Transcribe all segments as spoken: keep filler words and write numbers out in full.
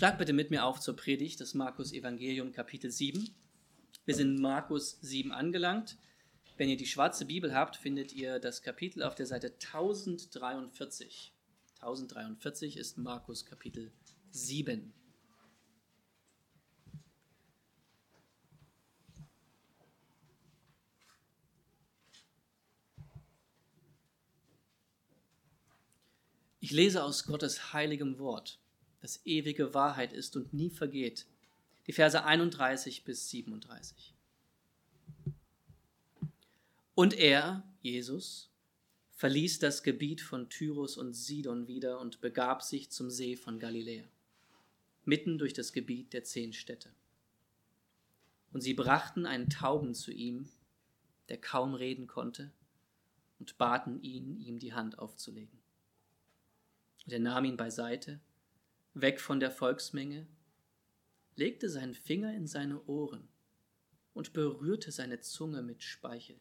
Schlag bitte mit mir auf zur Predigt des Markus-Evangelium, Kapitel sieben. Wir sind in Markus sieben angelangt. Wenn ihr die schwarze Bibel habt, findet ihr das Kapitel auf der Seite tausenddreiundvierzig. tausenddreiundvierzig ist Markus Kapitel sieben. Ich lese aus Gottes heiligem Wort, das ewige Wahrheit ist und nie vergeht. Die Verse einunddreißig bis siebenunddreißig. Und er, Jesus, verließ das Gebiet von Tyrus und Sidon wieder und begab sich zum See von Galiläa, mitten durch das Gebiet der zehn Städte. Und sie brachten einen Tauben zu ihm, der kaum reden konnte, und baten ihn, ihm die Hand aufzulegen. Und er nahm ihn beiseite, weg von der Volksmenge, legte seinen Finger in seine Ohren und berührte seine Zunge mit Speichel.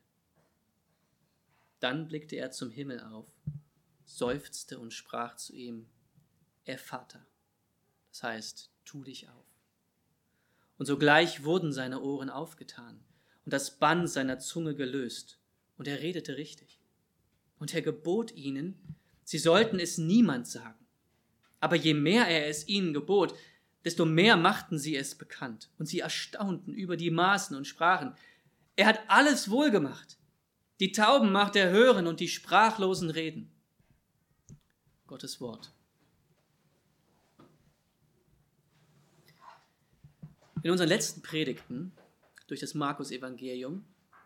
Dann blickte er zum Himmel auf, seufzte und sprach zu ihm, Ephphatha, das heißt, tu dich auf. Und sogleich wurden seine Ohren aufgetan und das Band seiner Zunge gelöst, und er redete richtig. Und er gebot ihnen, sie sollten es niemand sagen. Aber je mehr er es ihnen gebot, desto mehr machten sie es bekannt. Und sie erstaunten über die Maßen und sprachen, er hat alles wohlgemacht. Die Tauben macht er hören und die Sprachlosen reden. Gottes Wort. In unseren letzten Predigten durch das Markus-Evangelium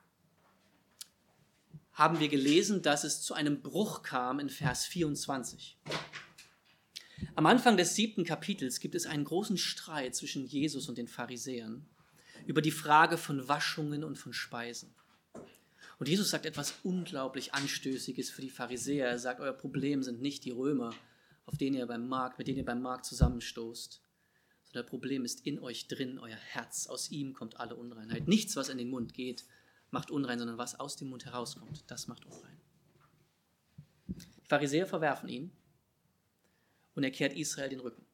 haben wir gelesen, dass es zu einem Bruch kam in Vers vierundzwanzig. Am Anfang des siebten Kapitels gibt es einen großen Streit zwischen Jesus und den Pharisäern über die Frage von Waschungen und von Speisen. Und Jesus sagt etwas unglaublich Anstößiges für die Pharisäer. Er sagt, euer Problem sind nicht die Römer, auf denen ihr beim Markt, mit denen ihr beim Markt zusammenstoßt, sondern das Problem ist in euch drin, euer Herz. Aus ihm kommt alle Unreinheit. Nichts, was in den Mund geht, macht unrein, sondern was aus dem Mund herauskommt, das macht unrein. Die Pharisäer verwerfen ihn und er kehrt Israel den Rücken.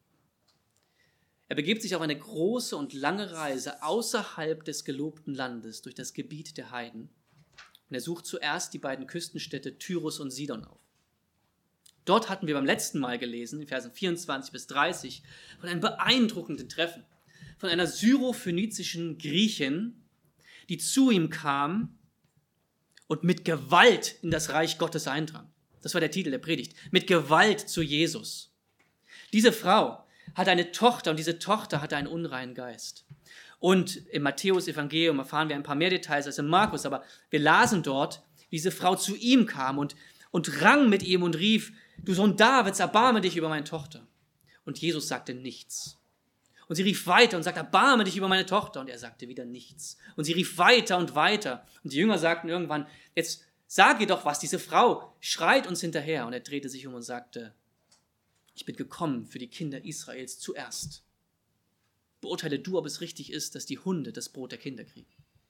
Er begibt sich auf eine große und lange Reise außerhalb des gelobten Landes durch das Gebiet der Heiden. Und er sucht zuerst die beiden Küstenstädte Tyrus und Sidon auf. Dort hatten wir beim letzten Mal gelesen, in Versen vierundzwanzig bis dreißig, von einem beeindruckenden Treffen, von einer syrophönizischen Griechin, die zu ihm kam und mit Gewalt in das Reich Gottes eindrang. Das war der Titel der Predigt. Mit Gewalt zu Jesus. Diese Frau hatte eine Tochter und diese Tochter hatte einen unreinen Geist. Und im Matthäus-Evangelium erfahren wir ein paar mehr Details als im Markus, aber wir lasen dort, wie diese Frau zu ihm kam und, und rang mit ihm und rief, du Sohn Davids, erbarme dich über meine Tochter. Und Jesus sagte nichts. Und sie rief weiter und sagte, erbarme dich über meine Tochter. Und er sagte wieder nichts. Und sie rief weiter und weiter. Und die Jünger sagten irgendwann, jetzt sag ihr doch was, diese Frau schreit uns hinterher. Und er drehte sich um und sagte, ich bin gekommen für die Kinder Israels zuerst. Beurteile du, ob es richtig ist, dass die Hunde das Brot der Kinder kriegen.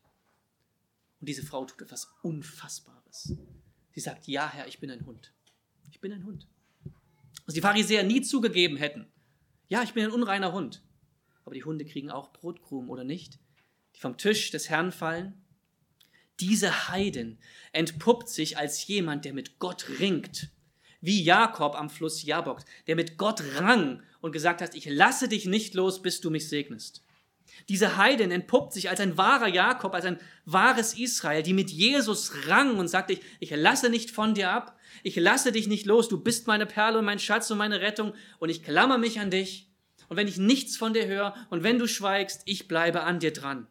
Und diese Frau tut etwas Unfassbares. Sie sagt, ja Herr, ich bin ein Hund. Ich bin ein Hund. Was die Pharisäer nie zugegeben hätten. Ja, ich bin ein unreiner Hund. Aber die Hunde kriegen auch Brotkrumen, oder nicht? Die vom Tisch des Herrn fallen. Diese Heidin entpuppt sich als jemand, der mit Gott ringt. Wie Jakob am Fluss Jabok, der mit Gott rang und gesagt hat, ich lasse dich nicht los, bis du mich segnest. Diese Heidin entpuppt sich als ein wahrer Jakob, als ein wahres Israel, die mit Jesus rang und sagte, ich, ich lasse nicht von dir ab, ich lasse dich nicht los, du bist meine Perle und mein Schatz und meine Rettung und ich klammer mich an dich. Und wenn ich nichts von dir höre und wenn du schweigst, ich bleibe an dir dran.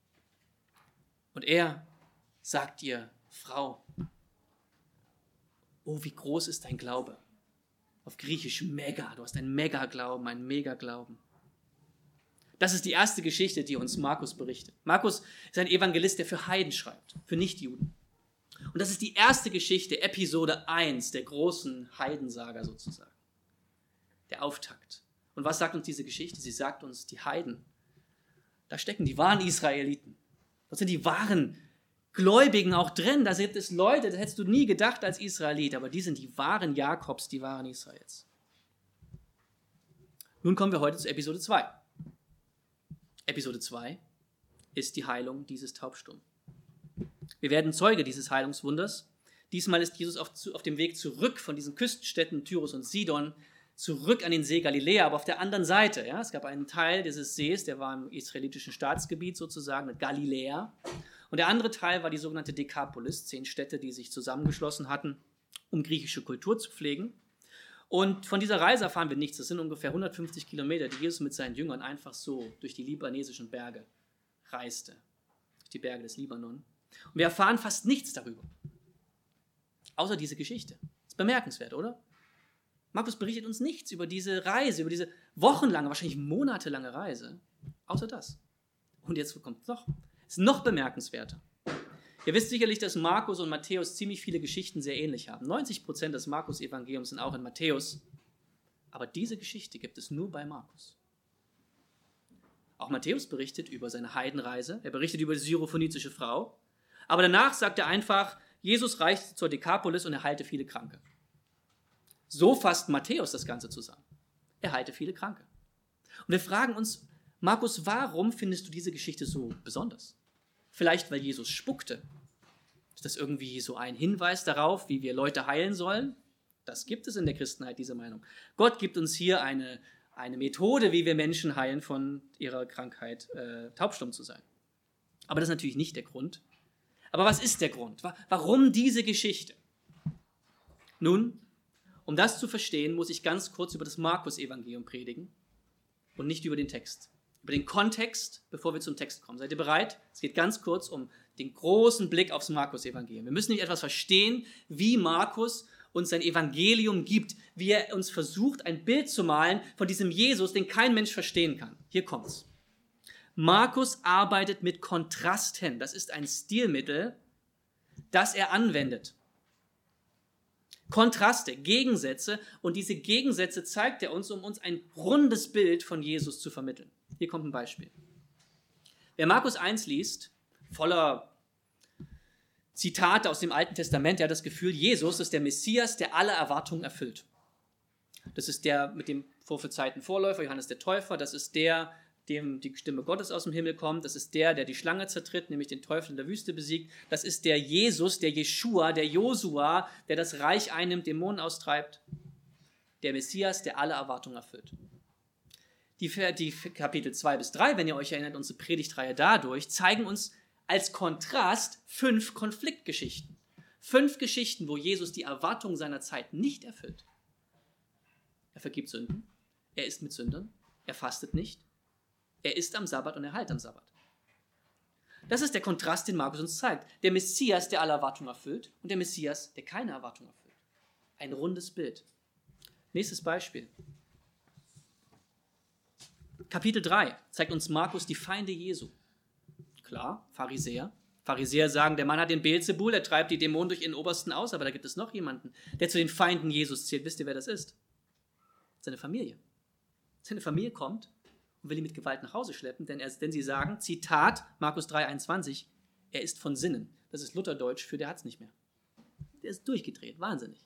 Und er sagt ihr, Frau, oh, wie groß ist dein Glaube? Auf Griechisch mega, du hast einen Mega-Glauben, einen Mega-Glauben. Das ist die erste Geschichte, die uns Markus berichtet. Markus ist ein Evangelist, der für Heiden schreibt, für Nichtjuden. Und das ist die erste Geschichte, Episode eins, der großen Heidensaga sozusagen. Der Auftakt. Und was sagt uns diese Geschichte? Sie sagt uns, die Heiden, da stecken die wahren Israeliten. Das sind die wahren Gläubigen auch drin. Da gibt es Leute, das hättest du nie gedacht als Israelit, aber die sind die wahren Jakobs, die wahren Israels. Nun kommen wir heute zu Episode zwei. Episode zwei ist die Heilung dieses Taubstummen. Wir werden Zeuge dieses Heilungswunders. Diesmal ist Jesus auf, auf dem Weg zurück von diesen Küstenstädten Tyrus und Sidon, zurück an den See Galiläa, aber auf der anderen Seite. Ja, es gab einen Teil dieses Sees, der war im israelitischen Staatsgebiet sozusagen, mit Galiläa. Und der andere Teil war die sogenannte Dekapolis, zehn Städte, die sich zusammengeschlossen hatten, um griechische Kultur zu pflegen. Und von dieser Reise erfahren wir nichts. Das sind ungefähr hundertfünfzig Kilometer, die Jesus mit seinen Jüngern einfach so durch die libanesischen Berge reiste. Durch die Berge des Libanon. Und wir erfahren fast nichts darüber. Außer diese Geschichte. Das ist bemerkenswert, oder? Markus berichtet uns nichts über diese Reise, über diese wochenlange, wahrscheinlich monatelange Reise. Außer das. Und jetzt kommt es noch. Es ist noch bemerkenswerter. Ihr wisst sicherlich, dass Markus und Matthäus ziemlich viele Geschichten sehr ähnlich haben. neunzig Prozent des Markus-Evangeliums sind auch in Matthäus. Aber diese Geschichte gibt es nur bei Markus. Auch Matthäus berichtet über seine Heidenreise. Er berichtet über die syrophönizische Frau. Aber danach sagt er einfach, Jesus reiste zur Dekapolis und er heilte viele Kranke. So fasst Matthäus das Ganze zusammen. Er heilte viele Kranke. Und wir fragen uns, Markus, warum findest du diese Geschichte so besonders? Vielleicht, weil Jesus spuckte. Ist das irgendwie so ein Hinweis darauf, wie wir Leute heilen sollen? Das gibt es in der Christenheit, diese Meinung. Gott gibt uns hier eine, eine Methode, wie wir Menschen heilen von ihrer Krankheit, äh, taubstumm zu sein. Aber das ist natürlich nicht der Grund. Aber was ist der Grund? Warum diese Geschichte? Nun, um das zu verstehen, muss ich ganz kurz über das Markus-Evangelium predigen und nicht über den Text. Über den Kontext, bevor wir zum Text kommen. Seid ihr bereit? Es geht ganz kurz um den großen Blick aufs Markus-Evangelium. Wir müssen nicht etwas verstehen, wie Markus uns sein Evangelium gibt, wie er uns versucht, ein Bild zu malen von diesem Jesus, den kein Mensch verstehen kann. Hier kommt's. Markus arbeitet mit Kontrasten. Das ist ein Stilmittel, das er anwendet. Kontraste, Gegensätze, und diese Gegensätze zeigt er uns, um uns ein rundes Bild von Jesus zu vermitteln. Hier kommt ein Beispiel. Wer Markus eins liest, voller Zitate aus dem Alten Testament, der hat das Gefühl, Jesus ist der Messias, der alle Erwartungen erfüllt. Das ist der mit dem prophezeiten Vorläufer, Johannes der Täufer, das ist der, dem die Stimme Gottes aus dem Himmel kommt, das ist der, der die Schlange zertritt, nämlich den Teufel in der Wüste besiegt, das ist der Jesus, der Jeschua, der Josua, der das Reich einnimmt, Dämonen austreibt, der Messias, der alle Erwartungen erfüllt. Die, die Kapitel zwei bis drei, wenn ihr euch erinnert, unsere Predigtreihe dadurch, zeigen uns als Kontrast fünf Konfliktgeschichten. Fünf Geschichten, wo Jesus die Erwartungen seiner Zeit nicht erfüllt. Er vergibt Sünden, er isst mit Sündern, er fastet nicht, er isst am Sabbat und er heilt am Sabbat. Das ist der Kontrast, den Markus uns zeigt. Der Messias, der alle Erwartungen erfüllt, und der Messias, der keine Erwartungen erfüllt. Ein rundes Bild. Nächstes Beispiel. Kapitel drei zeigt uns Markus die Feinde Jesu. Klar, Pharisäer. Pharisäer sagen, der Mann hat den Beelzebul, er treibt die Dämonen durch ihren Obersten aus, aber da gibt es noch jemanden, der zu den Feinden Jesus zählt. Wisst ihr, wer das ist? Seine Familie. Seine Familie kommt und will ihn mit Gewalt nach Hause schleppen, denn, er, denn sie sagen, Zitat, Markus drei einundzwanzig, er ist von Sinnen. Das ist Lutherdeutsch für der hat es nicht mehr. Der ist durchgedreht, wahnsinnig.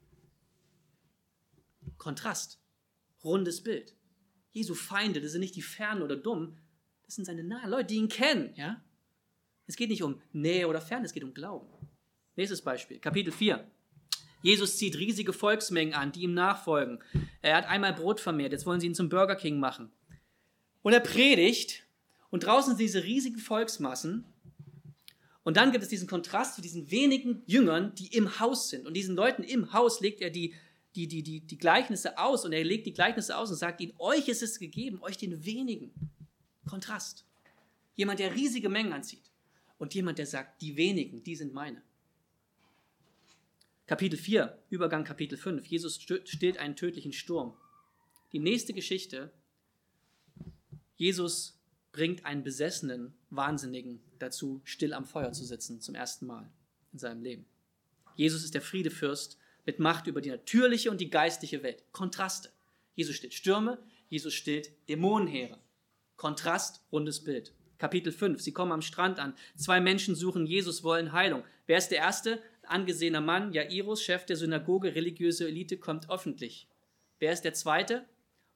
Kontrast, rundes Bild. Jesu Feinde, das sind nicht die Fernen oder Dummen, das sind seine nahen Leute, die ihn kennen. Ja? Es geht nicht um Nähe oder Ferne, es geht um Glauben. Nächstes Beispiel, Kapitel vier. Jesus zieht riesige Volksmengen an, die ihm nachfolgen. Er hat einmal Brot vermehrt, jetzt wollen sie ihn zum Burger King machen. Und er predigt und draußen sind diese riesigen Volksmassen und dann gibt es diesen Kontrast zu diesen wenigen Jüngern, die im Haus sind. Und diesen Leuten im Haus legt er die, die, die, die, die Gleichnisse aus und er legt die Gleichnisse aus und sagt ihnen, euch ist es gegeben, euch den wenigen. Kontrast. Jemand, der riesige Mengen anzieht und jemand, der sagt, die wenigen, die sind meine. Kapitel vier, Übergang Kapitel fünf. Jesus stillt einen tödlichen Sturm. Die nächste Geschichte, Jesus bringt einen besessenen Wahnsinnigen dazu, still am Feuer zu sitzen, zum ersten Mal in seinem Leben. Jesus ist der Friedefürst mit Macht über die natürliche und die geistliche Welt. Kontraste. Jesus stillt Stürme, Jesus stillt Dämonenheere. Kontrast, rundes Bild. Kapitel fünf, sie kommen am Strand an. Zwei Menschen suchen Jesus, wollen Heilung. Wer ist der Erste? Angesehener Mann, Jairus, Chef der Synagoge, religiöse Elite, kommt öffentlich. Wer ist der Zweite?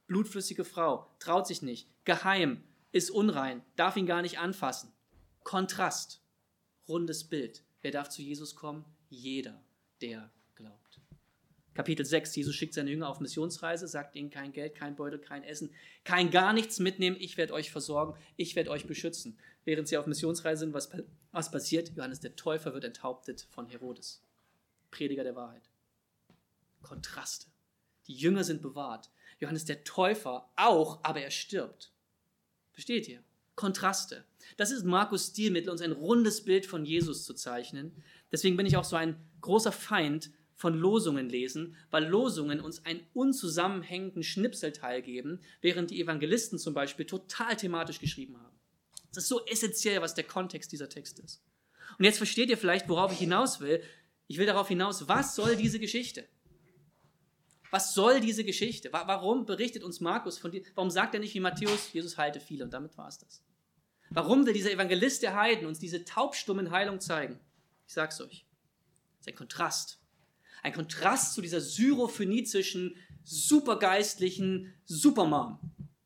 blutflüssige Frau, traut sich nicht, geheim, ist unrein, darf ihn gar nicht anfassen. Kontrast, rundes Bild. Wer darf zu Jesus kommen? Jeder, der glaubt. Kapitel sechs, Jesus schickt seine Jünger auf Missionsreise, sagt ihnen kein Geld, kein Beutel, kein Essen, kein gar nichts mitnehmen, ich werde euch versorgen, ich werde euch beschützen. Während sie auf Missionsreise sind, was, was passiert? Johannes der Täufer wird enthauptet von Herodes, Prediger der Wahrheit. Kontraste. Die Jünger sind bewahrt. Johannes der Täufer auch, aber er stirbt. Versteht ihr? Kontraste. Das ist Markus' Stilmittel, uns ein rundes Bild von Jesus zu zeichnen. Deswegen bin ich auch so ein großer Feind von Losungen lesen, weil Losungen uns einen unzusammenhängenden Schnipselteil geben, während die Evangelisten zum Beispiel total thematisch geschrieben haben. Das ist so essentiell, was der Kontext dieser Texte ist. Und jetzt versteht ihr vielleicht, worauf ich hinaus will. Ich will darauf hinaus, was soll diese Geschichte? Was soll diese Geschichte? Warum berichtet uns Markus von dir? Warum sagt er nicht wie Matthäus, Jesus heilte viele und damit war es das? Warum will dieser Evangelist der Heiden uns diese taubstummen Heilung zeigen? Ich sag's euch. Das ist ein Kontrast. Ein Kontrast zu dieser syrophönizischen, supergeistlichen Supermom.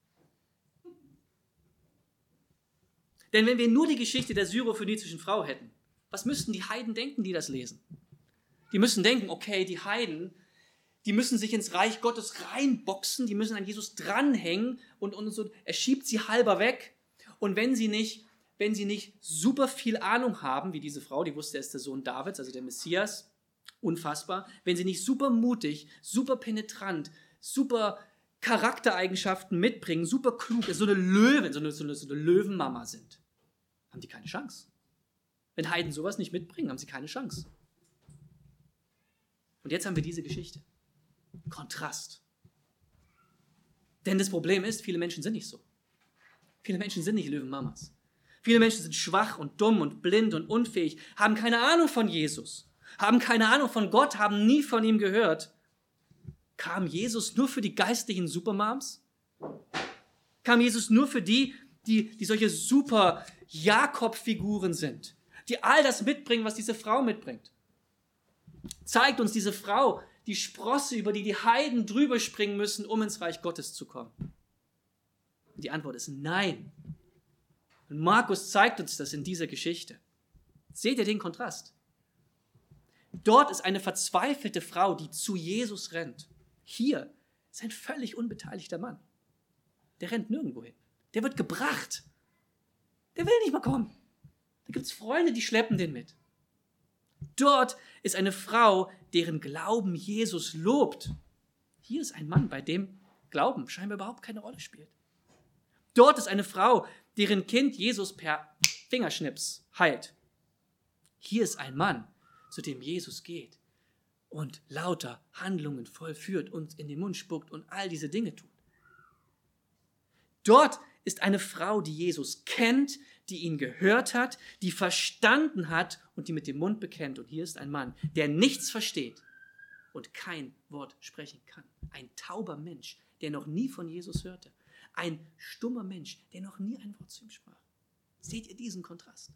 Denn wenn wir nur die Geschichte der syrophönizischen Frau hätten, was müssten die Heiden denken, die das lesen? Die müssen denken, okay, die Heiden, die müssen sich ins Reich Gottes reinboxen, die müssen an Jesus dranhängen und, und so, er schiebt sie halber weg. Und wenn sie nicht, wenn sie nicht super viel Ahnung haben, wie diese Frau, die wusste, er ist der Sohn Davids, also der Messias, unfassbar, wenn sie nicht super mutig, super penetrant, super Charaktereigenschaften mitbringen, super klug, so eine Löwin, so eine, so eine, so eine Löwenmama sind, haben die keine Chance. Wenn Heiden sowas nicht mitbringen, haben sie keine Chance. Und jetzt haben wir diese Geschichte. Kontrast. Denn das Problem ist, viele Menschen sind nicht so. Viele Menschen sind nicht Löwenmamas. Viele Menschen sind schwach und dumm und blind und unfähig, haben keine Ahnung von Jesus, haben keine Ahnung von Gott, haben nie von ihm gehört. Kam Jesus nur für die geistlichen Supermoms? Kam Jesus nur für die, die, die solche super Jakob-Figuren sind, die all das mitbringen, was diese Frau mitbringt? Zeigt uns diese Frau die Sprosse, über die die Heiden drüber springen müssen, um ins Reich Gottes zu kommen? Und die Antwort ist nein. Und Markus zeigt uns das in dieser Geschichte. Seht ihr den Kontrast? Dort ist eine verzweifelte Frau, die zu Jesus rennt. Hier ist ein völlig unbeteiligter Mann. Der rennt nirgendwo hin. Der wird gebracht. Der will nicht mal kommen. Da gibt es Freunde, die schleppen den mit. Dort ist eine Frau, deren Glauben Jesus lobt. Hier ist ein Mann, bei dem Glauben scheinbar überhaupt keine Rolle spielt. Dort ist eine Frau, deren Kind Jesus per Fingerschnips heilt. Hier ist ein Mann, zu dem Jesus geht und lauter Handlungen vollführt und in den Mund spuckt und all diese Dinge tut. Dort ist eine Frau, die Jesus kennt, die ihn gehört hat, die verstanden hat und die mit dem Mund bekennt. Und hier ist ein Mann, der nichts versteht und kein Wort sprechen kann. Ein tauber Mensch, der noch nie von Jesus hörte. Ein stummer Mensch, der noch nie ein Wort zu ihm sprach. Seht ihr diesen Kontrast?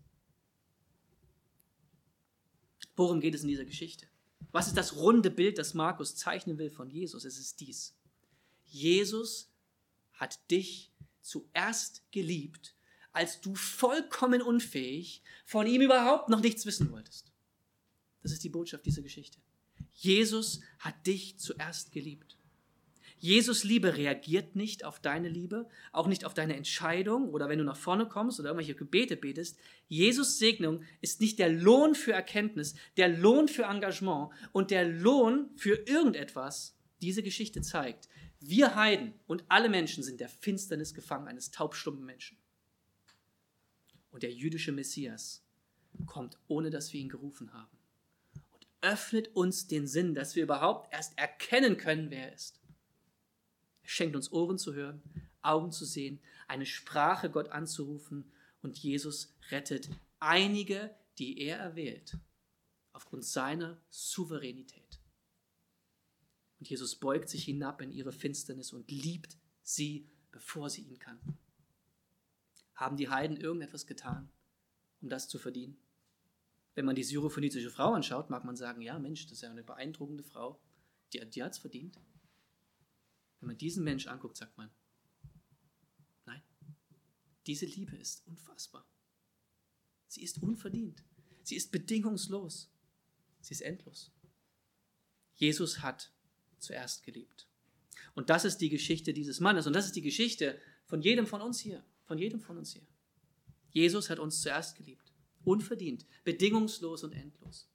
Worum geht es in dieser Geschichte? Was ist das runde Bild, das Markus zeichnen will von Jesus? Es ist dies. Jesus hat dich zuerst geliebt, als du vollkommen unfähig von ihm überhaupt noch nichts wissen wolltest. Das ist die Botschaft dieser Geschichte. Jesus hat dich zuerst geliebt. Jesus' Liebe reagiert nicht auf deine Liebe, auch nicht auf deine Entscheidung oder wenn du nach vorne kommst oder irgendwelche Gebete betest. Jesus' Segnung ist nicht der Lohn für Erkenntnis, der Lohn für Engagement und der Lohn für irgendetwas. Diese Geschichte zeigt, wir Heiden und alle Menschen sind der Finsternis gefangen eines taubstummen Menschen. Und der jüdische Messias kommt, ohne dass wir ihn gerufen haben, und öffnet uns den Sinn, dass wir überhaupt erst erkennen können, wer er ist. Er schenkt uns Ohren zu hören, Augen zu sehen, eine Sprache Gott anzurufen, und Jesus rettet einige, die er erwählt, aufgrund seiner Souveränität. Und Jesus beugt sich hinab in ihre Finsternis und liebt sie, bevor sie ihn kannten. Haben die Heiden irgendetwas getan, um das zu verdienen? Wenn man die syrophönizische Frau anschaut, mag man sagen, ja Mensch, das ist ja eine beeindruckende Frau, die, die hat es verdient. Wenn man diesen Mensch anguckt, sagt man, nein, diese Liebe ist unfassbar. Sie ist unverdient. Sie ist bedingungslos. Sie ist endlos. Jesus hat zuerst geliebt. Und das ist die Geschichte dieses Mannes. Und das ist die Geschichte von jedem von uns hier. Von jedem von uns hier. Jesus hat uns zuerst geliebt. Unverdient, bedingungslos und endlos.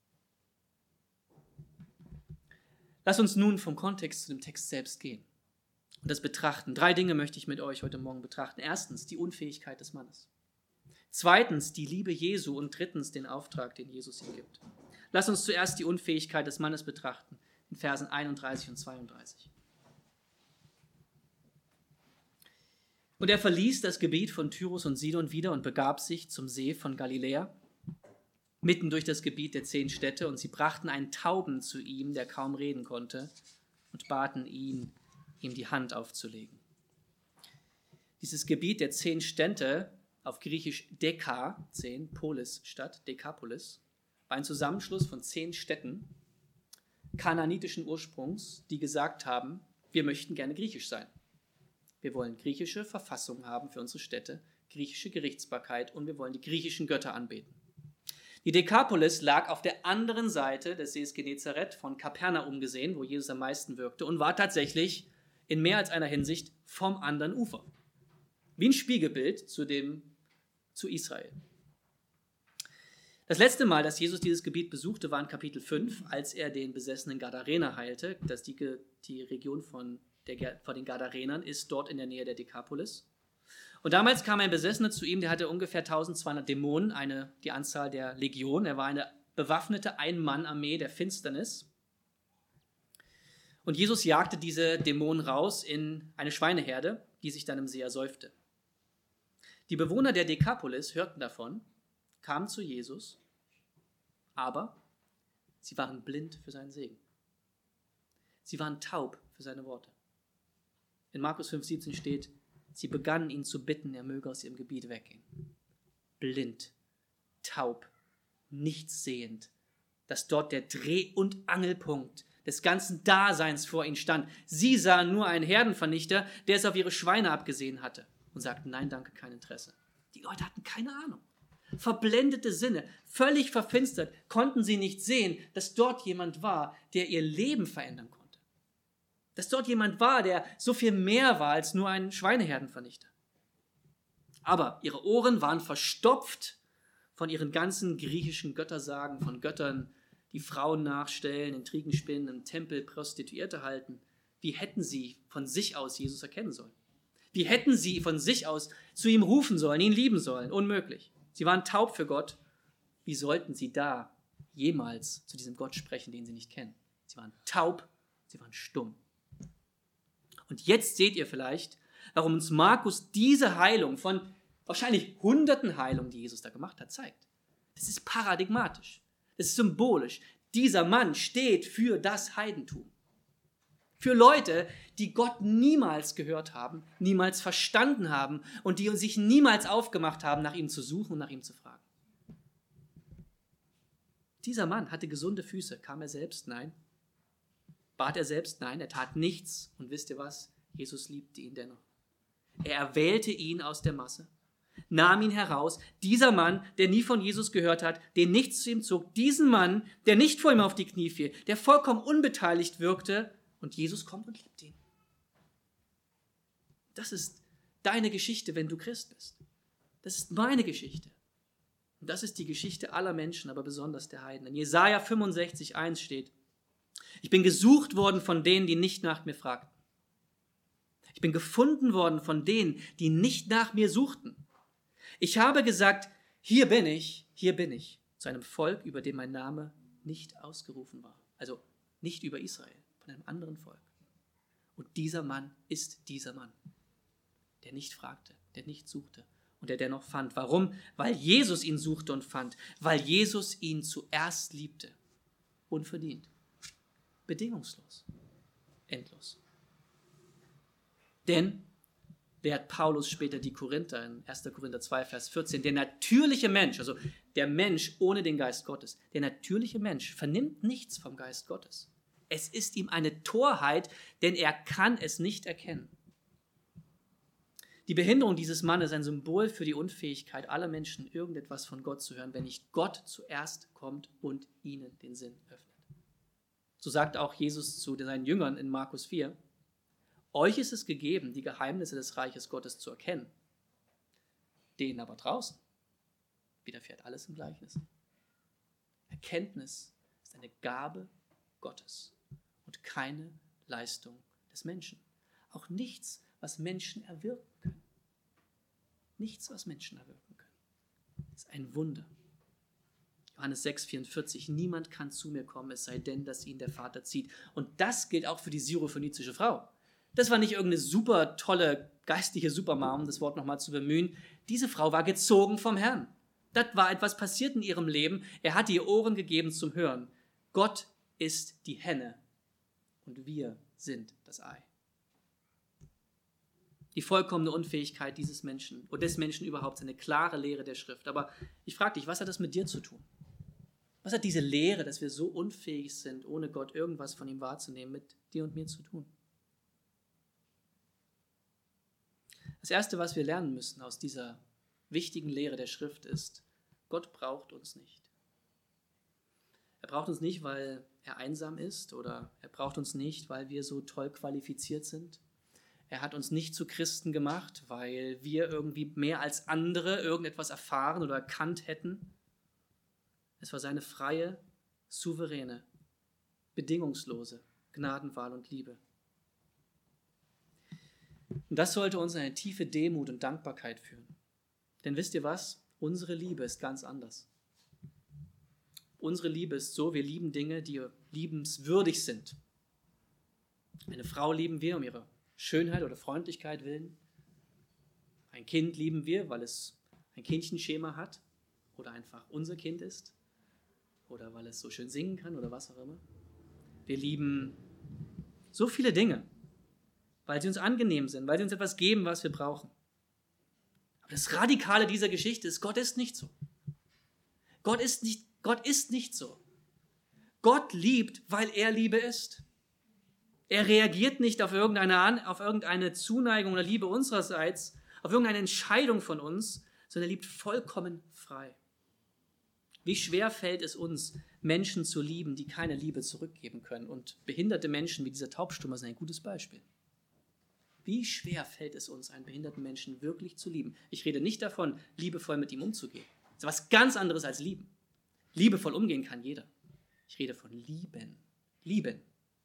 Lass uns nun vom Kontext zu dem Text selbst gehen und das betrachten. Drei Dinge möchte ich mit euch heute Morgen betrachten. Erstens, die Unfähigkeit des Mannes. Zweitens, die Liebe Jesu. Und drittens, den Auftrag, den Jesus ihm gibt. Lass uns zuerst die Unfähigkeit des Mannes betrachten, in Versen einunddreißig und zweiunddreißig. Und er verließ das Gebiet von Tyrus und Sidon wieder und begab sich zum See von Galiläa, mitten durch das Gebiet der zehn Städte, und sie brachten einen Tauben zu ihm, der kaum reden konnte, und baten ihn, ihm die Hand aufzulegen. Dieses Gebiet der zehn Städte, auf Griechisch Deka, zehn, Polis Stadt, Dekapolis, war ein Zusammenschluss von zehn Städten kanaanitischen Ursprungs, die gesagt haben, wir möchten gerne griechisch sein. Wir wollen griechische Verfassung haben für unsere Städte, griechische Gerichtsbarkeit, und wir wollen die griechischen Götter anbeten. Die Dekapolis lag auf der anderen Seite des Sees Genezareth, von Kapernaum gesehen, wo Jesus am meisten wirkte, und war tatsächlich in mehr als einer Hinsicht vom anderen Ufer. Wie ein Spiegelbild zu, dem, zu Israel. Das letzte Mal, dass Jesus dieses Gebiet besuchte, war in Kapitel fünf, als er den besessenen Gadarener heilte. Das die, die Region von, der, von den Gadarenern ist dort in der Nähe der Dekapolis. Und damals kam ein Besessener zu ihm, der hatte ungefähr eintausendzweihundert Dämonen, eine, die Anzahl der Legion. Er war eine bewaffnete Ein-Mann-Armee der Finsternis. Und Jesus jagte diese Dämonen raus in eine Schweineherde, die sich dann im See ersäufte. Die Bewohner der Dekapolis hörten davon, kamen zu Jesus, aber sie waren blind für seinen Segen. Sie waren taub für seine Worte. In Markus fünf siebzehn steht, sie begannen ihn zu bitten, er möge aus ihrem Gebiet weggehen. Blind, taub, nichts sehend, dass dort der Dreh- und Angelpunkt des ganzen Daseins vor ihnen stand. Sie sahen nur einen Herdenvernichter, der es auf ihre Schweine abgesehen hatte, und sagten, nein, danke, kein Interesse. Die Leute hatten keine Ahnung. Verblendete Sinne, völlig verfinstert, konnten sie nicht sehen, dass dort jemand war, der ihr Leben verändern konnte. Dass dort jemand war, der so viel mehr war als nur ein Schweineherdenvernichter. Aber ihre Ohren waren verstopft von ihren ganzen griechischen Göttersagen, von Göttern, die Frauen nachstellen, Intrigen spinnen, im Tempel Prostituierte halten. Wie hätten sie von sich aus Jesus erkennen sollen? Wie hätten sie von sich aus zu ihm rufen sollen, ihn lieben sollen? Unmöglich. Sie waren taub für Gott. Wie sollten sie da jemals zu diesem Gott sprechen, den sie nicht kennen? Sie waren taub, sie waren stumm. Und jetzt seht ihr vielleicht, warum uns Markus diese Heilung von wahrscheinlich hunderten Heilungen, die Jesus da gemacht hat, zeigt. Das ist paradigmatisch. Das ist symbolisch. Dieser Mann steht für das Heidentum. Für Leute, die Gott niemals gehört haben, niemals verstanden haben und die sich niemals aufgemacht haben, nach ihm zu suchen und nach ihm zu fragen. Dieser Mann hatte gesunde Füße. Kam er selbst? Nein. Bat er selbst? Nein. Er tat nichts. Und wisst ihr was? Jesus liebte ihn dennoch. Er erwählte ihn aus der Masse, nahm ihn heraus. Dieser Mann, der nie von Jesus gehört hat, den nichts zu ihm zog, diesen Mann, der nicht vor ihm auf die Knie fiel, der vollkommen unbeteiligt wirkte, und Jesus kommt und liebt ihn. Das ist deine Geschichte, wenn du Christ bist. Das ist meine Geschichte. Und das ist die Geschichte aller Menschen, aber besonders der Heiden. In Jesaja fünfundsechzig eins steht, ich bin gesucht worden von denen, die nicht nach mir fragten. Ich bin gefunden worden von denen, die nicht nach mir suchten. Ich habe gesagt, hier bin ich, hier bin ich, zu einem Volk, über dem mein Name nicht ausgerufen war. Also nicht über Israel, von einem anderen Volk. Und dieser Mann ist dieser Mann, der nicht fragte, der nicht suchte und der dennoch fand. Warum? Weil Jesus ihn suchte und fand, weil Jesus ihn zuerst liebte. Unverdient, bedingungslos, endlos. Denn, lehrt Paulus später die Korinther in erster Korinther zwei, Vers vierzehn, der natürliche Mensch, also der Mensch ohne den Geist Gottes, der natürliche Mensch vernimmt nichts vom Geist Gottes. Es ist ihm eine Torheit, denn er kann es nicht erkennen. Die Behinderung dieses Mannes ist ein Symbol für die Unfähigkeit aller Menschen, irgendetwas von Gott zu hören, wenn nicht Gott zuerst kommt und ihnen den Sinn öffnet. So sagt auch Jesus zu seinen Jüngern in Markus vier, euch ist es gegeben, die Geheimnisse des Reiches Gottes zu erkennen. Denen aber draußen widerfährt alles im Gleichnis. Erkenntnis ist eine Gabe Gottes und keine Leistung des Menschen. Auch nichts, was Menschen erwirken können. Nichts, was Menschen erwirken können. Das ist ein Wunder. Johannes sechs vierundvierzig, niemand kann zu mir kommen, es sei denn, dass ihn der Vater zieht. Und das gilt auch für die syrophönizische Frau. Das war nicht irgendeine super tolle geistliche Supermom, um das Wort nochmal zu bemühen. Diese Frau war gezogen vom Herrn. Das war etwas passiert in ihrem Leben. Er hat ihr Ohren gegeben zum Hören. Gott ist die Henne und wir sind das Ei. Die vollkommene Unfähigkeit dieses Menschen und des Menschen überhaupt ist eine klare Lehre der Schrift. Aber ich frage dich, was hat das mit dir zu tun? Was hat diese Lehre, dass wir so unfähig sind, ohne Gott irgendwas von ihm wahrzunehmen, mit dir und mir zu tun? Das Erste, was wir lernen müssen aus dieser wichtigen Lehre der Schrift ist, Gott braucht uns nicht. Er braucht uns nicht, weil er einsam ist oder er braucht uns nicht, weil wir so toll qualifiziert sind. Er hat uns nicht zu Christen gemacht, weil wir irgendwie mehr als andere irgendetwas erfahren oder erkannt hätten. Es war seine freie, souveräne, bedingungslose Gnadenwahl und Liebe. Und das sollte uns in eine tiefe Demut und Dankbarkeit führen. Denn wisst ihr was? Unsere Liebe ist ganz anders. Unsere Liebe ist so, wir lieben Dinge, die liebenswürdig sind. Eine Frau lieben wir um ihre Schönheit oder Freundlichkeit willen. Ein Kind lieben wir, weil es ein Kindchenschema hat oder einfach unser Kind ist oder weil es so schön singen kann oder was auch immer. Wir lieben so viele Dinge, weil sie uns angenehm sind, weil sie uns etwas geben, was wir brauchen. Aber das Radikale dieser Geschichte ist, Gott ist nicht so. Gott ist nicht, Gott ist nicht so. Gott liebt, weil er Liebe ist. Er reagiert nicht auf irgendeine, auf irgendeine Zuneigung oder Liebe unsererseits, auf irgendeine Entscheidung von uns, sondern er liebt vollkommen frei. Wie schwer fällt es uns, Menschen zu lieben, die keine Liebe zurückgeben können. Und behinderte Menschen wie dieser Taubstummer sind ein gutes Beispiel. Wie schwer fällt es uns, einen behinderten Menschen wirklich zu lieben? Ich rede nicht davon, liebevoll mit ihm umzugehen. Das ist was ganz anderes als lieben. Liebevoll umgehen kann jeder. Ich rede von lieben. Lieben.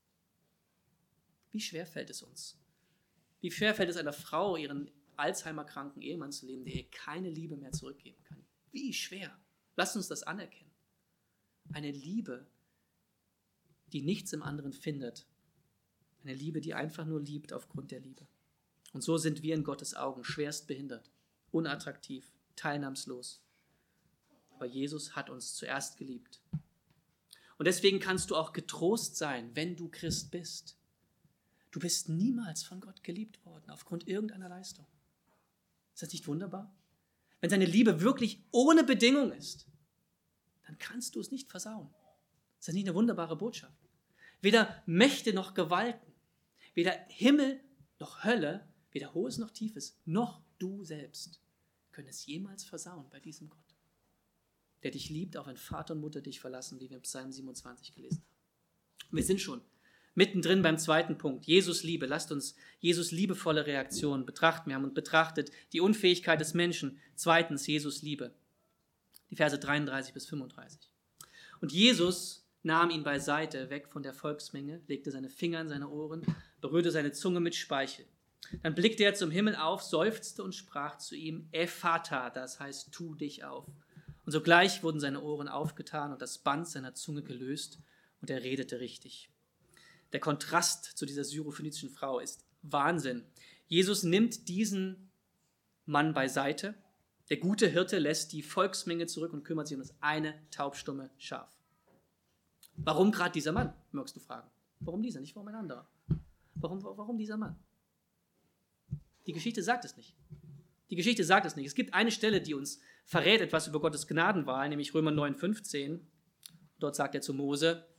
Wie schwer fällt es uns? Wie schwer fällt es einer Frau, ihren Alzheimer-kranken Ehemann zu leben, der ihr keine Liebe mehr zurückgeben kann? Wie schwer? Lasst uns das anerkennen. Eine Liebe, die nichts im anderen findet. Eine Liebe, die einfach nur liebt aufgrund der Liebe. Und so sind wir in Gottes Augen schwerst behindert, unattraktiv, teilnahmslos. Aber Jesus hat uns zuerst geliebt. Und deswegen kannst du auch getrost sein, wenn du Christ bist. Du bist niemals von Gott geliebt worden, aufgrund irgendeiner Leistung. Ist das nicht wunderbar? Wenn seine Liebe wirklich ohne Bedingung ist, dann kannst du es nicht versauen. Ist das nicht eine wunderbare Botschaft? Weder Mächte noch Gewalten, weder Himmel noch Hölle, weder Hohes noch Tiefes, noch du selbst können es jemals versauen bei diesem Gott, der dich liebt, auch wenn Vater und Mutter dich verlassen, wie wir im Psalm siebenundzwanzig gelesen haben. Wir sind schon mittendrin beim zweiten Punkt, Jesus Liebe. Lasst uns Jesus liebevolle Reaktionen betrachten. Wir haben uns betrachtet die Unfähigkeit des Menschen. Zweitens, Jesus Liebe. Die Verse dreiunddreißig bis fünfunddreißig. Und Jesus nahm ihn beiseite, weg von der Volksmenge, legte seine Finger in seine Ohren, berührte seine Zunge mit Speichel. Dann blickte er zum Himmel auf, seufzte und sprach zu ihm, Ephata, das heißt, tu dich auf. Und sogleich wurden seine Ohren aufgetan und das Band seiner Zunge gelöst und er redete richtig. Der Kontrast zu dieser syrophönizischen Frau ist Wahnsinn. Jesus nimmt diesen Mann beiseite. Der gute Hirte lässt die Volksmenge zurück und kümmert sich um das eine taubstumme Schaf. Warum gerade dieser Mann, möchtest du fragen? Warum dieser, nicht warum ein anderer? Warum, warum dieser Mann? Die Geschichte sagt es nicht. Die Geschichte sagt es nicht. Es gibt eine Stelle, die uns verrät etwas über Gottes Gnadenwahl, nämlich Römer neun, fünfzehn. Dort sagt er zu Mose,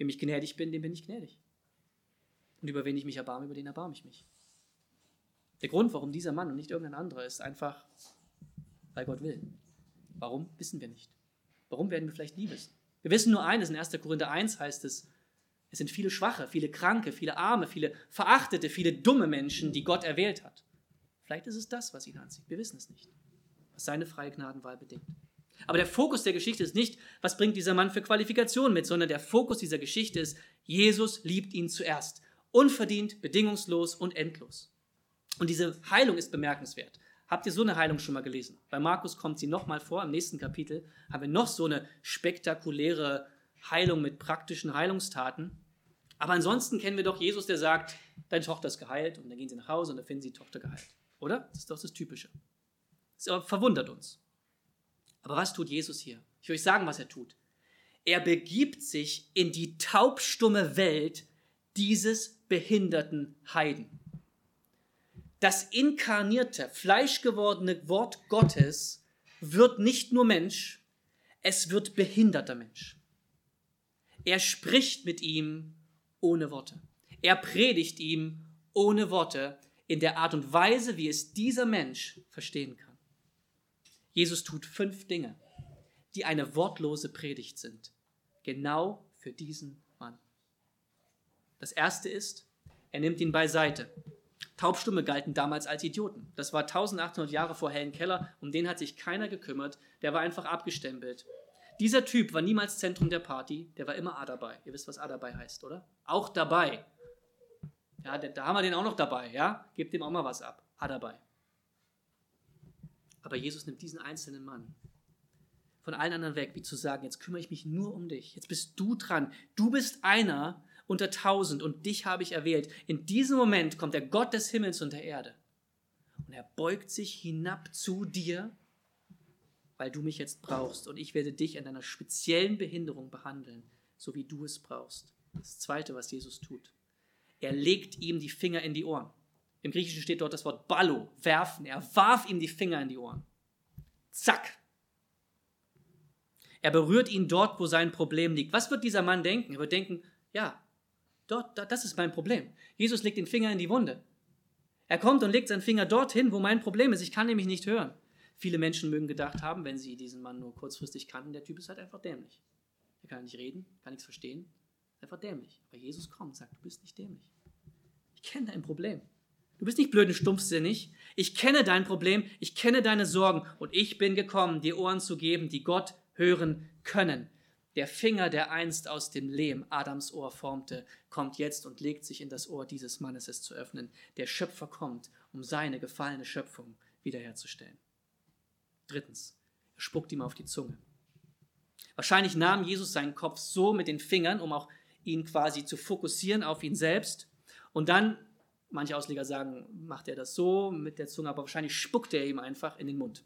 Wem ich gnädig bin, dem bin ich gnädig. Und über wen ich mich erbarme, über den erbarme ich mich. Der Grund, warum dieser Mann und nicht irgendein anderer, ist einfach, weil Gott will. Warum, wissen wir nicht. Warum, werden wir vielleicht nie wissen. Wir wissen nur eines, in erster Korinther eins heißt es, es sind viele Schwache, viele Kranke, viele Arme, viele Verachtete, viele dumme Menschen, die Gott erwählt hat. Vielleicht ist es das, was ihn anzieht. Wir wissen es nicht, was seine freie Gnadenwahl bedingt. Aber der Fokus der Geschichte ist nicht, was bringt dieser Mann für Qualifikationen mit, sondern der Fokus dieser Geschichte ist, Jesus liebt ihn zuerst. Unverdient, bedingungslos und endlos. Und diese Heilung ist bemerkenswert. Habt ihr so eine Heilung schon mal gelesen? Bei Markus kommt sie nochmal vor, im nächsten Kapitel haben wir noch so eine spektakuläre Heilung mit praktischen Heilungstaten. Aber ansonsten kennen wir doch Jesus, der sagt, deine Tochter ist geheilt und dann gehen sie nach Hause und dann finden sie die Tochter geheilt. Oder? Das ist doch das Typische. Das verwundert uns. Aber was tut Jesus hier? Ich will euch sagen, was er tut. Er begibt sich in die taubstumme Welt dieses behinderten Heiden. Das inkarnierte, fleischgewordene Wort Gottes wird nicht nur Mensch, es wird behinderter Mensch. Er spricht mit ihm ohne Worte. Er predigt ihm ohne Worte in der Art und Weise, wie es dieser Mensch verstehen kann. Jesus tut fünf Dinge, die eine wortlose Predigt sind, genau für diesen Mann. Das erste ist, er nimmt ihn beiseite. Taubstumme galten damals als Idioten. Das war eintausendachthundert Jahre vor Helen Keller, um den hat sich keiner gekümmert, der war einfach abgestempelt. Dieser Typ war niemals Zentrum der Party, der war immer A dabei. Ihr wisst, was A dabei heißt, oder? Auch dabei. Ja, da haben wir den auch noch dabei, ja? Gebt dem auch mal was ab. A dabei. Aber Jesus nimmt diesen einzelnen Mann von allen anderen weg, wie zu sagen, jetzt kümmere ich mich nur um dich. Jetzt bist du dran. Du bist einer unter tausend und dich habe ich erwählt. In diesem Moment kommt der Gott des Himmels und der Erde. Und er beugt sich hinab zu dir, weil du mich jetzt brauchst. Und ich werde dich an deiner speziellen Behinderung behandeln, so wie du es brauchst. Das Zweite, was Jesus tut. Er legt ihm die Finger in die Ohren. Im Griechischen steht dort das Wort ballo, werfen. Er warf ihm die Finger in die Ohren. Zack. Er berührt ihn dort, wo sein Problem liegt. Was wird dieser Mann denken? Er wird denken, ja, dort, das ist mein Problem. Jesus legt den Finger in die Wunde. Er kommt und legt seinen Finger dorthin, wo mein Problem ist. Ich kann nämlich nicht hören. Viele Menschen mögen gedacht haben, wenn sie diesen Mann nur kurzfristig kannten, der Typ ist halt einfach dämlich. Er kann nicht reden, kann nichts verstehen, ist einfach dämlich. Aber Jesus kommt und sagt, du bist nicht dämlich. Ich kenne dein Problem. Du bist nicht blöd und stumpfsinnig. Ich kenne dein Problem, ich kenne deine Sorgen und ich bin gekommen, dir Ohren zu geben, die Gott hören können. Der Finger, der einst aus dem Lehm Adams Ohr formte, kommt jetzt und legt sich in das Ohr dieses Mannes, es zu öffnen. Der Schöpfer kommt, um seine gefallene Schöpfung wiederherzustellen. Drittens, er spuckt ihm auf die Zunge. Wahrscheinlich nahm Jesus seinen Kopf so mit den Fingern, um auch ihn quasi zu fokussieren auf ihn selbst. Und dann, manche Ausleger sagen, macht er das so mit der Zunge, aber wahrscheinlich spuckt er ihm einfach in den Mund.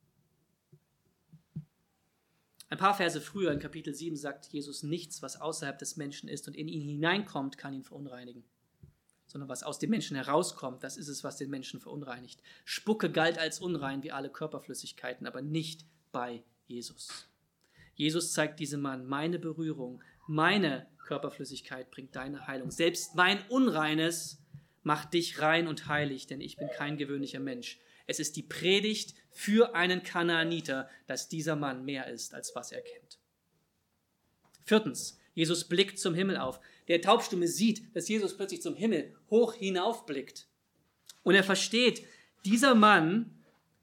Ein paar Verse früher, in Kapitel sieben, sagt Jesus, nichts, was außerhalb des Menschen ist und in ihn hineinkommt, kann ihn verunreinigen. Sondern was aus dem Menschen herauskommt, das ist es, was den Menschen verunreinigt. Spucke galt als unrein wie alle Körperflüssigkeiten, aber nicht bei Jesus. Jesus zeigt diesem Mann, meine Berührung, meine Körperflüssigkeit bringt deine Heilung. Selbst mein Unreines macht dich rein und heilig, denn ich bin kein gewöhnlicher Mensch. Es ist die Predigt für einen Kanaaniter, dass dieser Mann mehr ist, als was er kennt. Viertens, Jesus blickt zum Himmel auf. Der Taubstumme sieht, dass Jesus plötzlich zum Himmel hoch hinaufblickt. Und er versteht, dieser Mann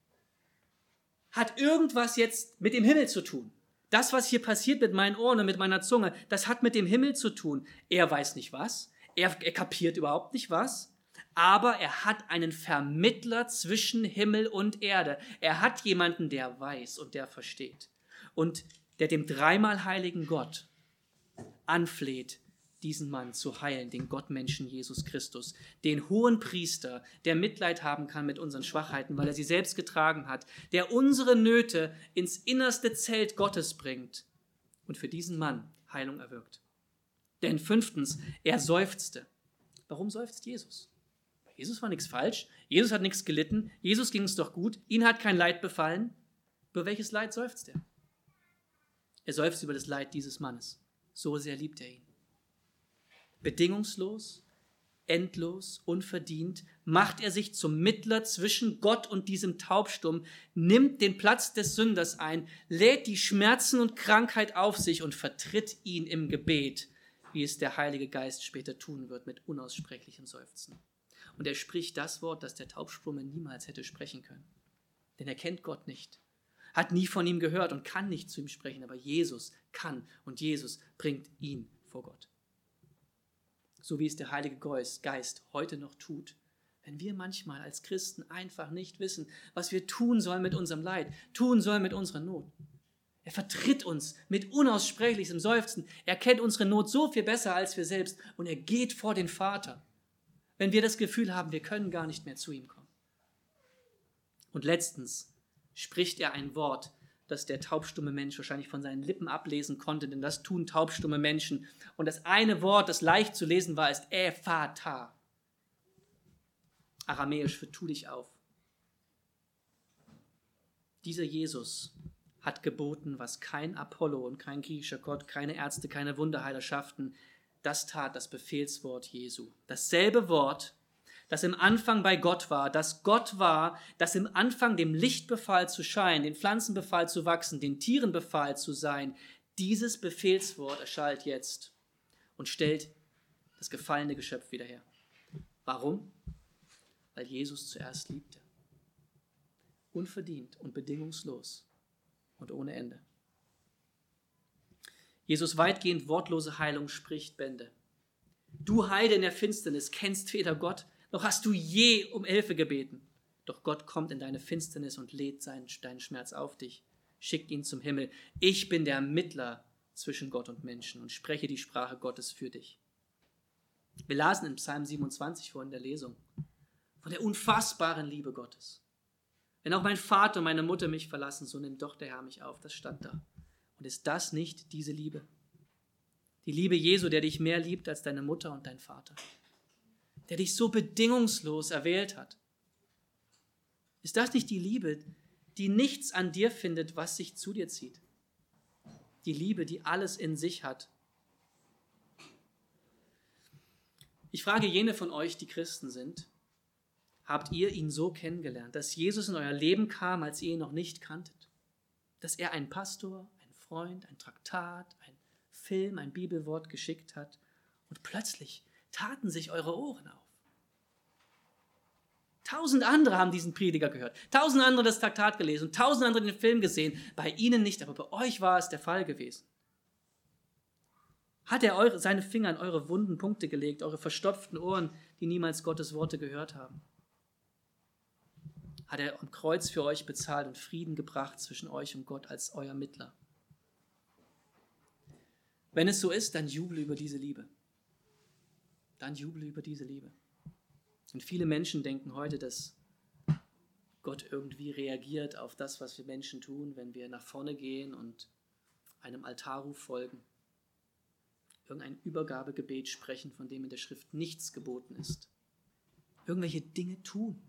hat irgendwas jetzt mit dem Himmel zu tun. Das, was hier passiert mit meinen Ohren und mit meiner Zunge, das hat mit dem Himmel zu tun. Er weiß nicht was, er, er kapiert überhaupt nicht was, aber er hat einen Vermittler zwischen Himmel und Erde. Er hat jemanden, der weiß und der versteht und der dem dreimal heiligen Gott anfleht, diesen Mann zu heilen, den Gottmenschen Jesus Christus, den hohen Priester, der Mitleid haben kann mit unseren Schwachheiten, weil er sie selbst getragen hat, der unsere Nöte ins innerste Zelt Gottes bringt und für diesen Mann Heilung erwirkt. Denn fünftens, er seufzte. Warum seufzt Jesus? Bei Jesus war nichts falsch, Jesus hat nichts gelitten, Jesus ging es doch gut, ihn hat kein Leid befallen. Über welches Leid seufzt er? Er seufzt über das Leid dieses Mannes. So sehr liebt er ihn. Bedingungslos, endlos, unverdient, macht er sich zum Mittler zwischen Gott und diesem Taubstumm, nimmt den Platz des Sünders ein, lädt die Schmerzen und Krankheit auf sich und vertritt ihn im Gebet, wie es der Heilige Geist später tun wird, mit unaussprechlichem Seufzen. Und er spricht das Wort, das der Taubstumme niemals hätte sprechen können. Denn er kennt Gott nicht, hat nie von ihm gehört und kann nicht zu ihm sprechen, aber Jesus kann und Jesus bringt ihn vor Gott. So wie es der Heilige Geist heute noch tut, wenn wir manchmal als Christen einfach nicht wissen, was wir tun sollen mit unserem Leid, tun sollen mit unserer Not. Er vertritt uns mit unaussprechlichem Seufzen. Er kennt unsere Not so viel besser als wir selbst und er geht vor den Vater, wenn wir das Gefühl haben, wir können gar nicht mehr zu ihm kommen. Und letztens spricht er ein Wort, das der taubstumme Mensch wahrscheinlich von seinen Lippen ablesen konnte, denn das tun taubstumme Menschen. Und das eine Wort, das leicht zu lesen war, ist Ephata. Aramäisch für tu dich auf. Dieser Jesus hat geboten, was kein Apollo und kein griechischer Gott, keine Ärzte, keine Wunderheiler schafften. Das tat das Befehlswort Jesu. Dasselbe Wort, das im Anfang bei Gott war, das Gott war, das im Anfang dem Licht befahl zu scheinen, den Pflanzen befahl zu wachsen, den Tieren befahl zu sein. Dieses Befehlswort erschallt jetzt und stellt das gefallene Geschöpf wieder her. Warum? Weil Jesus zuerst liebte. Unverdient und bedingungslos und ohne Ende. Jesus weitgehend wortlose Heilung spricht Bände. Du Heide in der Finsternis, kennst weder Gott, noch hast du je um Hilfe gebeten. Doch Gott kommt in deine Finsternis und lädt seinen, deinen Schmerz auf dich, schickt ihn zum Himmel. Ich bin der Mittler zwischen Gott und Menschen und spreche die Sprache Gottes für dich. Wir lasen in Psalm siebenundzwanzig vorhin in der Lesung von der unfassbaren Liebe Gottes. Wenn auch mein Vater und meine Mutter mich verlassen, so nimmt doch der Herr mich auf. Das stand da. Und ist das nicht diese Liebe? Die Liebe Jesu, der dich mehr liebt als deine Mutter und dein Vater. Der dich so bedingungslos erwählt hat. Ist das nicht die Liebe, die nichts an dir findet, was sich zu dir zieht? Die Liebe, die alles in sich hat. Ich frage jene von euch, die Christen sind, habt ihr ihn so kennengelernt, dass Jesus in euer Leben kam, als ihr ihn noch nicht kanntet? Dass er ein Pastor, ein Freund, ein Traktat, ein Film, ein Bibelwort geschickt hat und plötzlich taten sich eure Ohren auf. Tausend andere haben diesen Prediger gehört, tausend andere das Traktat gelesen, tausend andere den Film gesehen, bei ihnen nicht, aber bei euch war es der Fall gewesen. Hat er eure, seine Finger an eure wunden Punkte gelegt, eure verstopften Ohren, die niemals Gottes Worte gehört haben? Hat er am Kreuz für euch bezahlt und Frieden gebracht zwischen euch und Gott als euer Mittler? Wenn es so ist, dann juble über diese Liebe. Dann juble über diese Liebe. Und viele Menschen denken heute, dass Gott irgendwie reagiert auf das, was wir Menschen tun, wenn wir nach vorne gehen und einem Altarruf folgen. Irgendein Übergabegebet sprechen, von dem in der Schrift nichts geboten ist. Irgendwelche Dinge tun.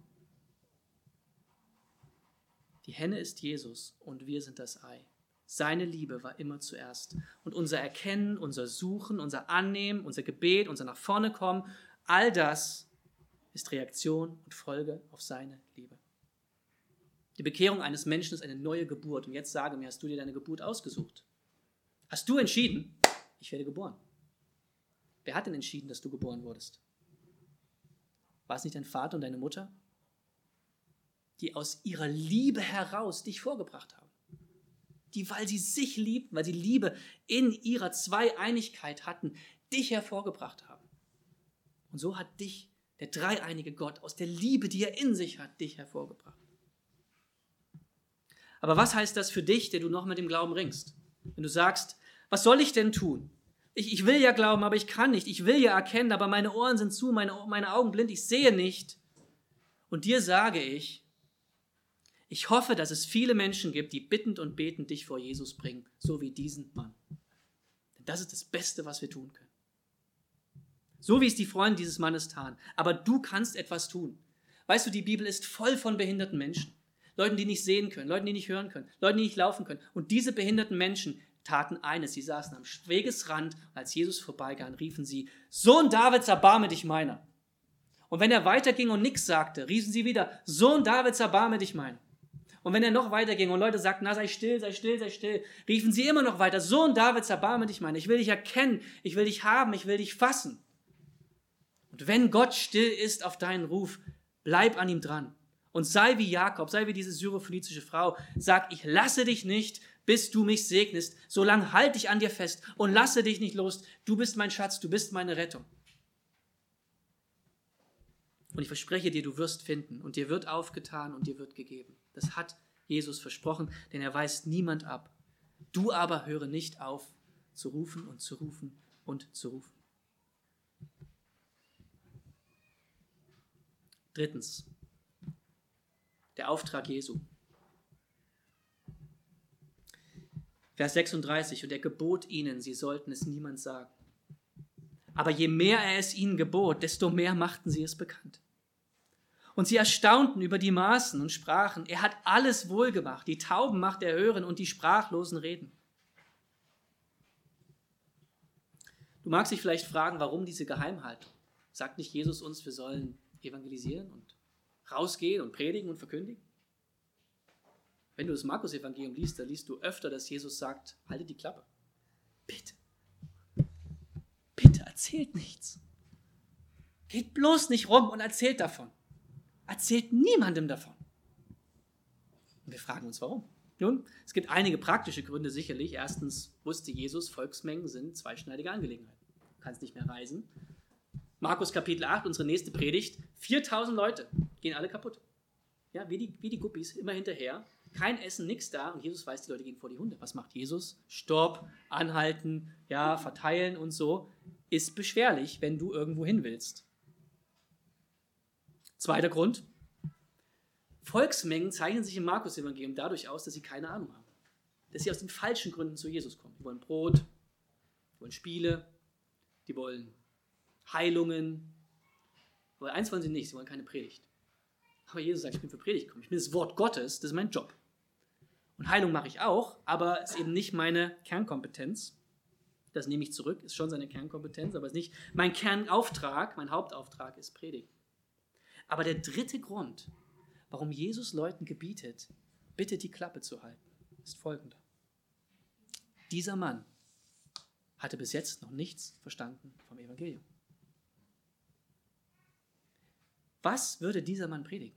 Die Henne ist Jesus und wir sind das Ei. Seine Liebe war immer zuerst. Und unser Erkennen, unser Suchen, unser Annehmen, unser Gebet, unser nach vorne kommen, all das ist Reaktion und Folge auf seine Liebe. Die Bekehrung eines Menschen ist eine neue Geburt. Und jetzt sage mir, hast du dir deine Geburt ausgesucht? Hast du entschieden, ich werde geboren? Wer hat denn entschieden, dass du geboren wurdest? War es nicht dein Vater und deine Mutter, die aus ihrer Liebe heraus dich vorgebracht haben? Die, weil sie sich liebten, weil sie Liebe in ihrer Zweieinigkeit hatten, dich hervorgebracht haben. Und so hat dich der dreieinige Gott aus der Liebe, die er in sich hat, dich hervorgebracht. Aber was heißt das für dich, der du noch mit dem Glauben ringst? Wenn du sagst, was soll ich denn tun? Ich, ich will ja glauben, aber ich kann nicht. Ich will ja erkennen, aber meine Ohren sind zu, meine, meine Augen blind, ich sehe nicht. Und dir sage ich, ich hoffe, dass es viele Menschen gibt, die bittend und betend dich vor Jesus bringen, so wie diesen Mann. Denn das ist das Beste, was wir tun können. So wie es die Freunde dieses Mannes taten. Aber du kannst etwas tun. Weißt du, die Bibel ist voll von behinderten Menschen. Leuten, die nicht sehen können, Leuten, die nicht hören können, Leuten, die nicht laufen können. Und diese behinderten Menschen taten eines. Sie saßen am Wegesrand, als Jesus vorbeiging, riefen sie, Sohn Davids, erbarme dich meiner. Und wenn er weiterging und nichts sagte, riefen sie wieder, Sohn Davids, erbarme dich meiner. Und wenn er noch weiterging und Leute sagten, na sei still, sei still, sei still, riefen sie immer noch weiter, Sohn Davids, erbarme dich meiner. Ich will dich erkennen, ich will dich haben, ich will dich fassen. Und wenn Gott still ist auf deinen Ruf, bleib an ihm dran. Und sei wie Jakob, sei wie diese syrophönizische Frau, sag, ich lasse dich nicht, bis du mich segnest, solange halte ich an dir fest und lasse dich nicht los. Du bist mein Schatz, du bist meine Rettung. Und ich verspreche dir, du wirst finden und dir wird aufgetan und dir wird gegeben. Das hat Jesus versprochen, denn er weist niemand ab. Du aber höre nicht auf, zu rufen und zu rufen und zu rufen. Drittens, der Auftrag Jesu. Vers sechsunddreißig, und er gebot ihnen, sie sollten es niemand sagen. Aber je mehr er es ihnen gebot, desto mehr machten sie es bekannt. Und sie erstaunten über die Maßen und sprachen, er hat alles wohlgemacht, die Tauben macht er hören und die Sprachlosen reden. Du magst dich vielleicht fragen, warum diese Geheimhaltung? Sagt nicht Jesus uns, wir sollen evangelisieren und rausgehen und predigen und verkündigen? Wenn du das Markus-Evangelium liest, da liest du öfter, dass Jesus sagt, haltet die Klappe. Bitte. Bitte erzählt nichts. Geht bloß nicht rum und erzählt davon. Erzählt niemandem davon. Und wir fragen uns, warum? Nun, es gibt einige praktische Gründe sicherlich. Erstens wusste Jesus, Volksmengen sind zweischneidige Angelegenheiten. Du kannst nicht mehr reisen. Markus Kapitel acht, unsere nächste Predigt, viertausend Leute, gehen alle kaputt. Ja, wie die, wie die Guppies, immer hinterher. Kein Essen, nichts da. Und Jesus weiß, die Leute gehen vor die Hunde. Was macht Jesus? Stopp, anhalten, ja, verteilen und so. Ist beschwerlich, wenn du irgendwo hin willst. Zweiter Grund. Volksmengen zeichnen sich im Markus-Evangelium dadurch aus, dass sie keine Ahnung haben. Dass sie aus den falschen Gründen zu Jesus kommen. Die wollen Brot, die wollen Spiele, die wollen Heilungen. Aber eins wollen sie nicht, sie wollen keine Predigt. Aber Jesus sagt, ich bin für Predigt gekommen. Ich bin das Wort Gottes, das ist mein Job. Und Heilung mache ich auch, aber es ist eben nicht meine Kernkompetenz. Das nehme ich zurück, ist schon seine Kernkompetenz, aber es ist nicht mein Kernauftrag, mein Hauptauftrag ist Predigen. Aber der dritte Grund, warum Jesus Leuten gebietet, bitte die Klappe zu halten, ist folgender. Dieser Mann hatte bis jetzt noch nichts verstanden vom Evangelium. Was würde dieser Mann predigen?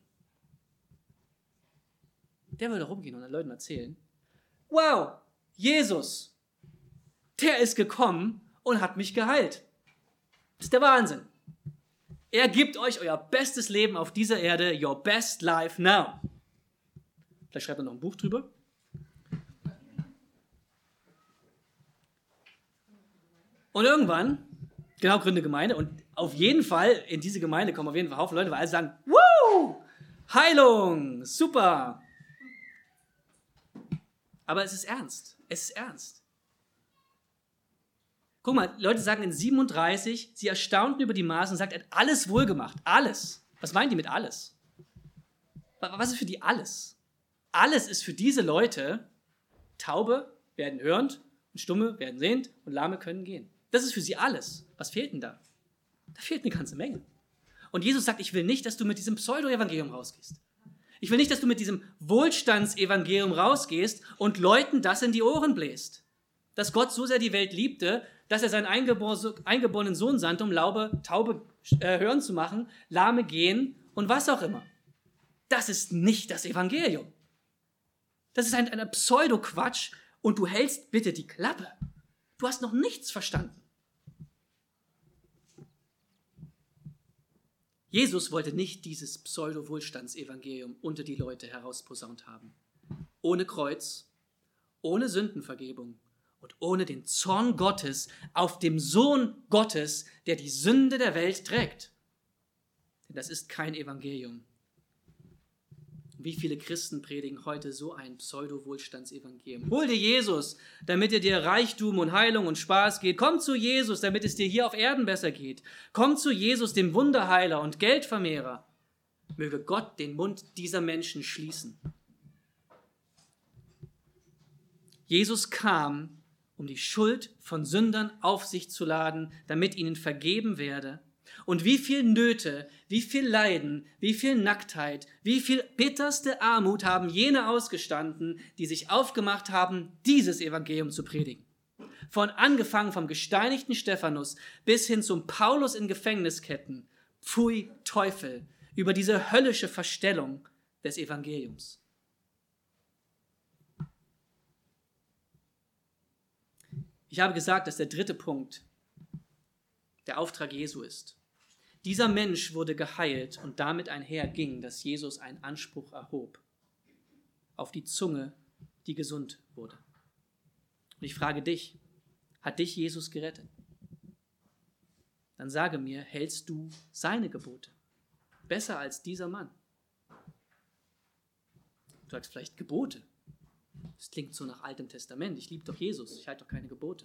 Der würde rumgehen und den Leuten erzählen, wow, Jesus, der ist gekommen und hat mich geheilt. Das ist der Wahnsinn. Er gibt euch euer bestes Leben auf dieser Erde, your best life now. Vielleicht schreibt er noch ein Buch drüber. Und irgendwann, genau, gründe Gemeinde, und auf jeden Fall, in diese Gemeinde kommen auf jeden Fall Haufen Leute, weil alle sagen, Woo! Heilung, super. Aber es ist ernst, es ist ernst. Guck mal, Leute sagen in siebenunddreißig, sie erstaunten über die Maßen und sagten, er hat alles wohlgemacht, alles. Was meinen die mit alles? Was ist für die alles? Alles ist für diese Leute, Taube werden hörend und Stumme werden sehend und Lahme können gehen. Das ist für sie alles. Was fehlt denn da? Da fehlt eine ganze Menge. Und Jesus sagt, ich will nicht, dass du mit diesem Pseudo-Evangelium rausgehst. Ich will nicht, dass du mit diesem Wohlstandsevangelium rausgehst und Leuten das in die Ohren bläst. Dass Gott so sehr die Welt liebte, dass er seinen eingeborenen Sohn sandte, um Laube, Taube äh, hören zu machen, Lahme gehen und was auch immer. Das ist nicht das Evangelium. Das ist ein, ein Pseudo-Quatsch und du hältst bitte die Klappe. Du hast noch nichts verstanden. Jesus wollte nicht dieses Pseudo-Wohlstandsevangelium unter die Leute herausposaunt haben. Ohne Kreuz, ohne Sündenvergebung und ohne den Zorn Gottes auf dem Sohn Gottes, der die Sünde der Welt trägt. Denn das ist kein Evangelium. Wie viele Christen predigen heute so ein Pseudo-Wohlstandsevangelium? Hol dir Jesus, damit er dir Reichtum und Heilung und Spaß geht. Komm zu Jesus, damit es dir hier auf Erden besser geht. Komm zu Jesus, dem Wunderheiler und Geldvermehrer. Möge Gott den Mund dieser Menschen schließen. Jesus kam, um die Schuld von Sündern auf sich zu laden, damit ihnen vergeben werde. Und wie viel Nöte, wie viel Leiden, wie viel Nacktheit, wie viel bitterste Armut haben jene ausgestanden, die sich aufgemacht haben, dieses Evangelium zu predigen. Von angefangen vom gesteinigten Stephanus bis hin zum Paulus in Gefängnisketten. Pfui Teufel über diese höllische Verstellung des Evangeliums. Ich habe gesagt, dass der dritte Punkt der Auftrag Jesu ist. Dieser Mensch wurde geheilt und damit einherging, dass Jesus einen Anspruch erhob auf die Zunge, die gesund wurde. Und ich frage dich, hat dich Jesus gerettet? Dann sage mir, hältst du seine Gebote? Besser als dieser Mann. Du sagst vielleicht Gebote. Das klingt so nach Altem Testament. Ich liebe doch Jesus, ich halte doch keine Gebote.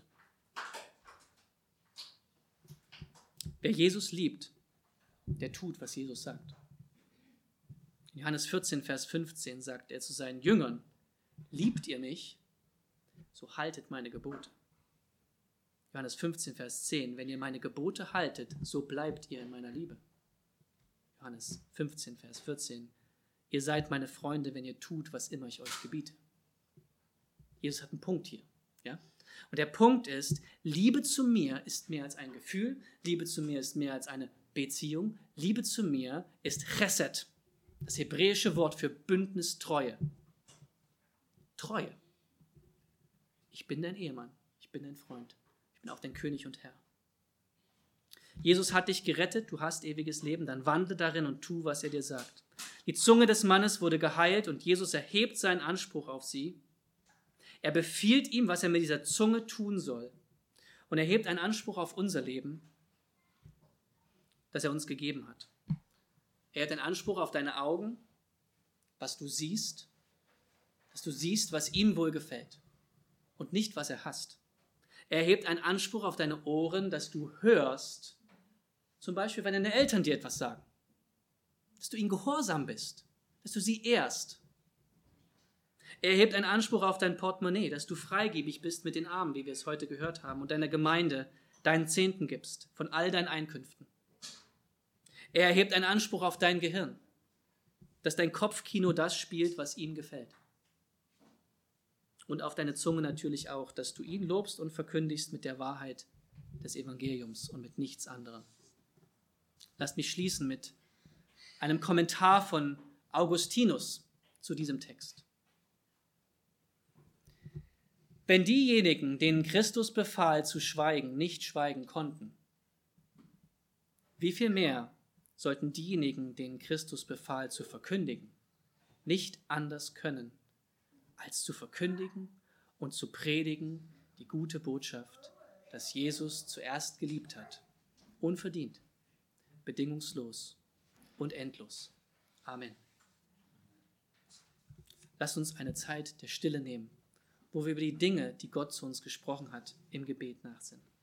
Wer Jesus liebt, der tut, was Jesus sagt. In Johannes vierzehn, Vers fünfzehn sagt er zu seinen Jüngern, liebt ihr mich, so haltet meine Gebote. Johannes fünfzehn, Vers zehn, wenn ihr meine Gebote haltet, so bleibt ihr in meiner Liebe. Johannes fünfzehn, Vers vierzehn, ihr seid meine Freunde, wenn ihr tut, was immer ich euch gebiete. Jesus hat einen Punkt hier. Ja? Und der Punkt ist, Liebe zu mir ist mehr als ein Gefühl, Liebe zu mir ist mehr als eine Beziehung, Liebe zu mir ist Chesed, das hebräische Wort für Bündnis Treue. Treue. Ich bin dein Ehemann, ich bin dein Freund, ich bin auch dein König und Herr. Jesus hat dich gerettet, du hast ewiges Leben, dann wandle darin und tu, was er dir sagt. Die Zunge des Mannes wurde geheilt und Jesus erhebt seinen Anspruch auf sie. Er befiehlt ihm, was er mit dieser Zunge tun soll. Und er hebt einen Anspruch auf unser Leben, das er uns gegeben hat. Er hat einen Anspruch auf deine Augen, was du siehst, dass du siehst, was ihm wohl gefällt und nicht, was er hasst. Er erhebt einen Anspruch auf deine Ohren, dass du hörst, zum Beispiel, wenn deine Eltern dir etwas sagen, dass du ihnen gehorsam bist, dass du sie ehrst. Er erhebt einen Anspruch auf dein Portemonnaie, dass du freigebig bist mit den Armen, wie wir es heute gehört haben, und deiner Gemeinde deinen Zehnten gibst von all deinen Einkünften. Er erhebt einen Anspruch auf dein Gehirn, dass dein Kopfkino das spielt, was ihm gefällt. Und auf deine Zunge natürlich auch, dass du ihn lobst und verkündigst mit der Wahrheit des Evangeliums und mit nichts anderem. Lasst mich schließen mit einem Kommentar von Augustinus zu diesem Text. Wenn diejenigen, denen Christus befahl zu schweigen, nicht schweigen konnten, wie viel mehr sollten diejenigen, denen Christus befahl zu verkündigen, nicht anders können, als zu verkündigen und zu predigen die gute Botschaft, dass Jesus zuerst geliebt hat, unverdient, bedingungslos und endlos. Amen. Lasst uns eine Zeit der Stille nehmen, wo wir über die Dinge, die Gott zu uns gesprochen hat, im Gebet nachsinnen.